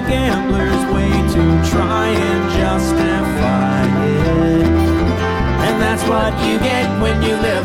gambler's way to try and justify it. And that's what you get when you live